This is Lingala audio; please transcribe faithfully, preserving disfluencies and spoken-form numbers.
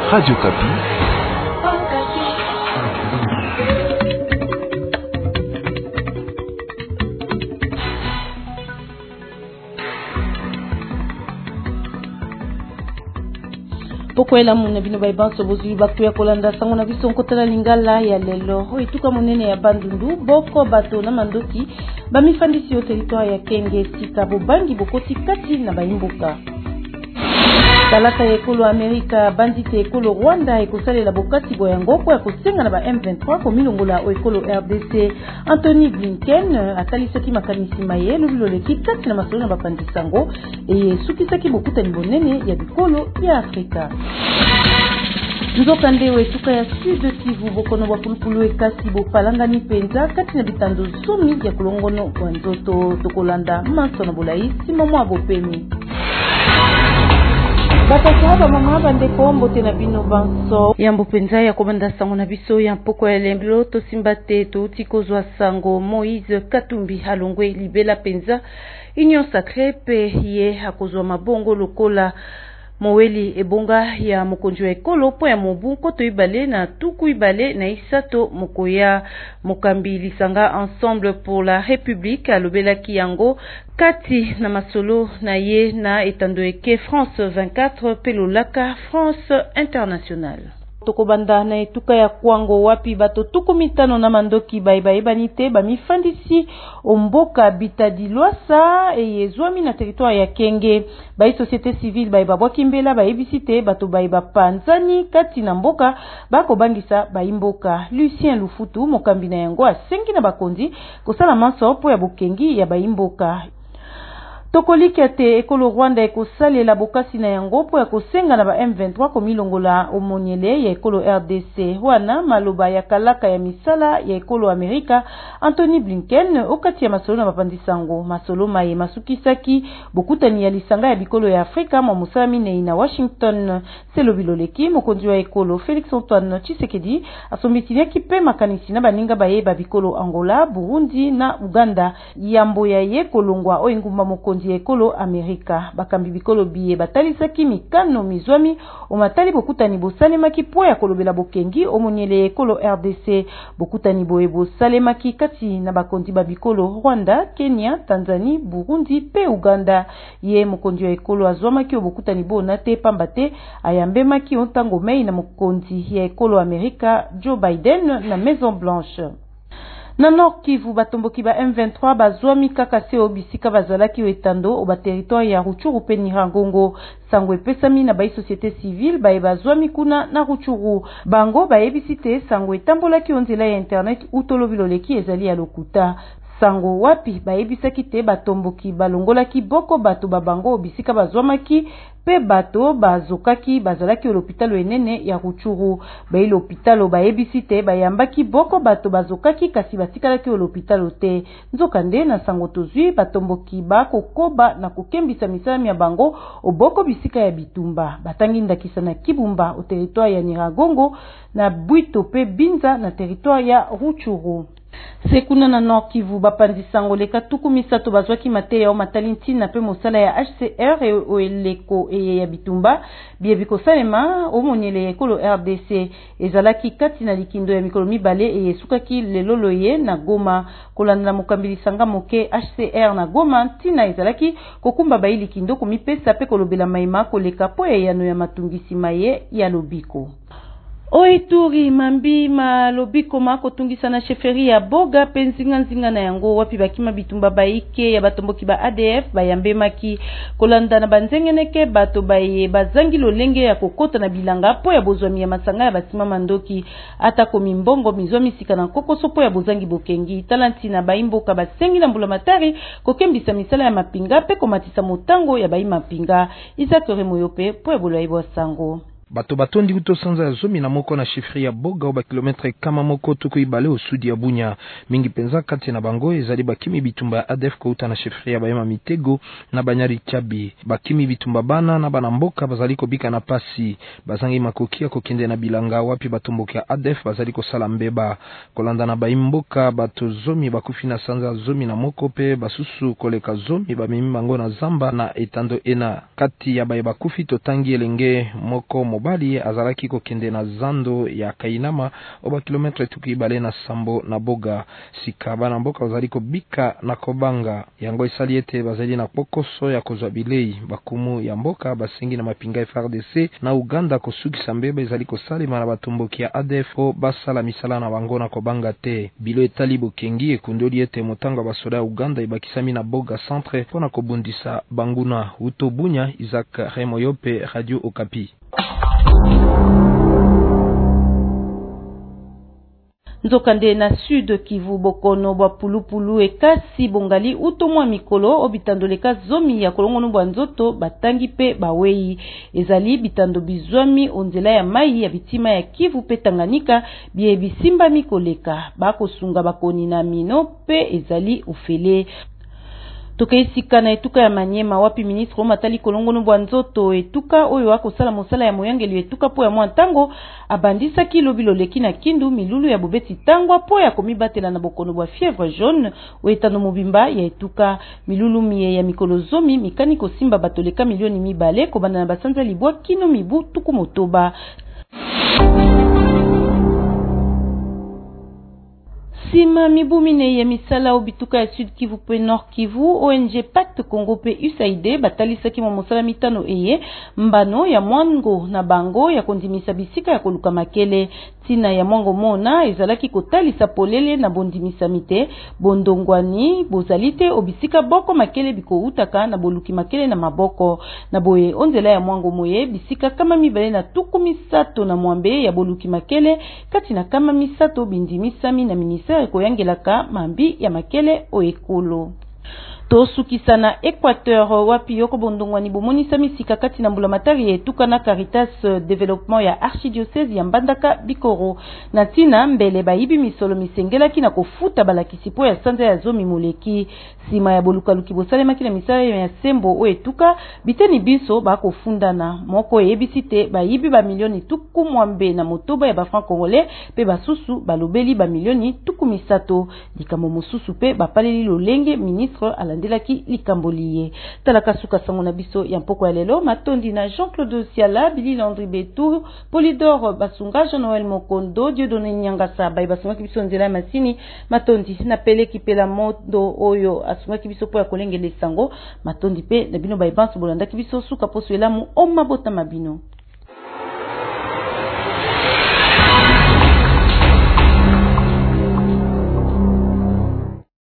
Radio Kapi. Pokwela muna bino baibanso bozuli bakuya kolanda sango na biso nkotala lingala ya lelo oituka monene ya Bandundu boko bato na mandoki bamifandisi yo territoire ya Kenge sika bobangi bokoti kati na baimbuka. Talata ya ekolo Amerika bandite ekolo Rwanda ekosalela bokati boyango kwa kosenga na ba M vingt-trois ko milongola o ekolo R D C. Anthony Blinken atalisaki makanisi maye lololeki kati na masolo na bapandisango e sukisaki bokuta ni bonene ya bikolo ya Afrika. Nzokande wetuka ya Sud Kivu bokono wa pulupulu ekasi bopalangani penza kati na bitando zomi ya kulongono wa nzoto tokolanda maso na bolai simomo abopemi. Bataka mama bandeko mbote na bino banso yambo penza ya komanda sango na biso ya mpoko ya lemblo to simbate to tikozwa sango Moïse Katumbi halongwe libela penza Union Sacrée pe ye akozwa mabongo lokola Moweli ebonga ya mokonjo ekolo po ya mobu koto ibale na tuku ibale na isato mokoya mokambi lisanga Ensemble pour la République alobela kiyango kati na masolo na ye na etando eke France vingt-quatre pelolaka France Internationale. Tokobanda na etuka ya kwango wapi bato tuku mitano na mandoki baiba ebanite bamifandisi omboka bitadilwasa eyezwami na territoire ya Kenge bai société civile baiba bwakimbela baebisite bato baiba panzani kati na mboka bako bangisa baimboka. Lucien Lufutu mokambi na yango asengi na bakonzi kosala manso po ya bokengi ya baimboka. Tokoliki ate ekolo Rwanda ekosalela bokasi na yango po ya kosenga na ba M vingt-trois ko milongola omonyele ya ekolo R D C. Wana maloba ya kalaka ya misala ya ekolo Amerika Anthony Blinken okati ya masolo na bapandisango masolo maye masukisaki bokutani ya lisanga ya bikolo ya Afrika mwa musami nei na Washington. Selo biloleki mokonzi wa ekolo Félix Antoine Tshisekedi asombitini kipe makanisi na baninga bayeba bikolo Angola, Burundi na Uganda yambo ya ye kolongwa o engumba mokonzi ekolo Amerika. Bakambi bikolo biye batalisaki mikano mizwami omatali bokutani bosalemaki po ya kolobela bokengi omonyele ekolo R D C. Bokutani boye bosalemaki kati na bakonzi babikolo Rwanda, Kenya, Tanzania, Burundi pe Uganda. Ye mokonzi wa ekolo azwamaki obokutani bona te pambate ayambemaki ontango mei na mokonzi ya ekolo Amerika Joe Biden na Maison Blanche. Na Nord Kivu batomboki ba M vingt-trois bazwami kaka se obisika bazalaki wetando oba territoire ya Ruchuru pe Nirangongo. Sango epesami na bai société civile bae bazwami kuna na Ruchuru. Bango baebisite sango etambolaki onzela ya internet utolobiloleki ezali ya lokuta. Sango wapi baebisaki te batomboki balongolaki boko bato babango obisika bazwamaki pe bato bazokaki bazalaki l'hôpital enene ya Ruchuru. Bai l'hôpital baebisite bayambaki boko bato bazokaki kasi batikalaki l'hôpital te. Nzokande na sango tozwi batomboki bako koba na kokembisa misala ya bango oboko bisika ya bitumba. Batangi ndakisa na Kibumba au territoire ya Niragongo na Bwito pe Binza na territoire ya Ruchuru. Sekuna na Nord Kivu bapandisango leka tuku misato bazwaki mateya o matalinti na pe mosala ya H C R e o eleko e ya bitumba bie bikosalema o monyele ekolo R D C ezalaki kati na likindo ya mikolo mibale e esukaki leloloye na Goma kolanda mokambilisanga moke H C R na Goma tina ezalaki kokumba bai likindo komipesa pe kolobela maima koleka po ya yano ya matungisi maye ya lobiko. Oituri mambi malobiko mako tungisa na sheferi ya boga penzinga nzinga na yango wapi bakima bitumba baike ya batomboki ba A D F bayambe maki kolanda na banzengeneke bato baye bazangi lolenge ya kokota na bilanga po ya bozwami ya masanga ya basima mandoki ata komi mbongo mizwami sika na kokoso po ya bozangi bokengi talanti na baimboka basengi na mbula matari kokembisa misala ya mapinga pe komatisa motango ya bayi mapinga izakore moyope po ya bolaibwa sango. Bato batondi uto sanza ya zomi na moko na shifri ya boga oba kilometre kama moko tuku ibale o sudi ya Bunya. Mingi penza kati na bango ezali bakimi bitumba ya A D F kouta na shifri ya bayema mitego na banyari chabi. Bakimi bitumba bana na banamboka bazali kobika na pasi. Bazangi makokia kokende na bilanga wapi batomboki ya A D F bazali kosala mbeba. Kolanda na baimboka bato zomi bakufi na sanza zomi na moko pe basusu koleka zomi bamimi bango na zamba na etando ena. Kati ya baye bakufi totangi elenge moko mo mobali azalaki kokende na zando ya Kainama oba kilometre tuku ibale na sambo na boga sika bana mboka bazali kobika na kobanga yango esali ete bazali na pokoso ya kozwa bilei bakumu ya mboka basengi na mapinga F R D C na Uganda kosukisa mbeba ezali kosalema na batomboki ya A D F o basala misala na bango na kobanga te bilo etali bokengi ekundoli ete motango basoda ya Uganda ibakisami na boga centre pona kobundisa banguna uto Bunya. Isaac Remoyope, Radio Okapi. Nzokande na Sud Kivu bokono bwa pulupulu ekasi bongali utomwa mikolo obitandoleka zomi ya kolongono bwa nzoto batangi pe bawei ezali bitando bizwami onzela ya mai ya bitima ya Kivu pe Tanganyika bie bisimba mikoleka bakosunga bakoni na mino pe ezali ufele. Tokeisika na etuka ya Manyema wapi ministre Matali kolongono bwa nzoto etuka oyo wako sala mosala ya moyangeli etuka po ya mwantango abandisa kilo biloleki na kindu milulu ya bobeti tangwa po ya komibatela na bokono bwa fièvre jaune oetano mobimba ya etuka milulu miye ya mikolo zomi mikani kosimba batoleka milioni mibale kobanda na basanza libwa kino mibu tuku motoba. Sima mibumine ya misala obituka ya Sud Kivu pe Nord Kivu O N G Pacte Congo pe U S A I D batalisaki mo mosala mitano eye mbano ya mwango na bango ya kondimisa bisika ya koluka makele tina ya mwango mona ezalaki kotalisa polele na bondimisa mite bondongwani bozalite obisika boko makele biko utaka na boluki makele na maboko na boye onzela ya mwango moye bisika kama mibale na tuku misato na mwambe ya boluki makele kati na kama misato bindimisami na ministère koyangelaka mambi ya makele o ekolo. Tosukisa na Equateur wapi yoko bondongwani bomonisa misika kati na mbulamatari etuka na Caritas Development ya Archidiocese ya Mbandaka Bikoro na tina mbele baibi misolo misengelaki na kofuta balakisipo ya sanza ya zomi muleki sima ya bolukaluki bosalemaki na misala ya sembo o etuka biteni biso bakofundana moko ebisite baibi ba milioni tuku mwambe na motoba ya ba franc congolais pe basusu balobeli ba milioni tuku misato likamo mususu pe bapaleli lolenge ministre ala ndelaki likamboliye talaka suka sango na biso ya mpoko ya lelo matondi na Jean-Claude Siala Billy Landry Betou Polydore Basunga Jean-Noël Mokondo Dieudonné Nyangasa bai basunga kibiso nzela masini matondi na peleki pela modo oyo asunga kibiso po ya kolengele sango matondi pe na bino bai banso bolanda kibiso suka poso elamu o mabota mabino.